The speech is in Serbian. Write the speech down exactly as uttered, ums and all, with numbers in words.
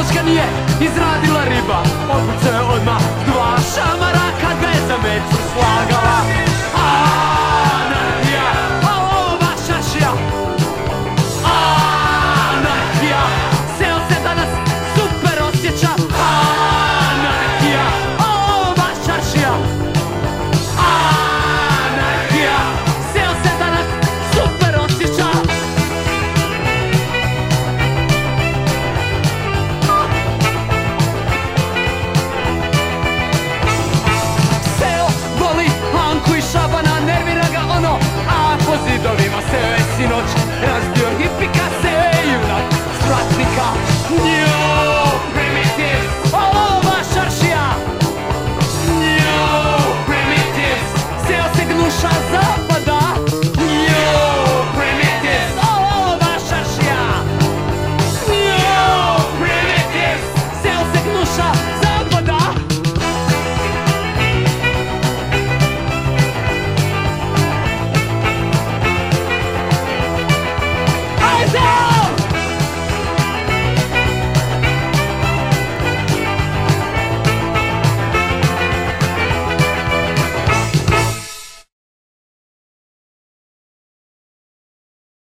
Odločka nije izradila riba, otpucao je odmah dva šamara kad ga je za mecu slagala. Anarhija, a ova šašija. Anarhija, seo se danas super osjeća. Anarhija, a ova šašija. Anarhija, seo se danas super osjeća. Hanku i Šabana, nervira ga ono, a po zidovima seo je sinoć razbio hipika, seo je junak stratnika.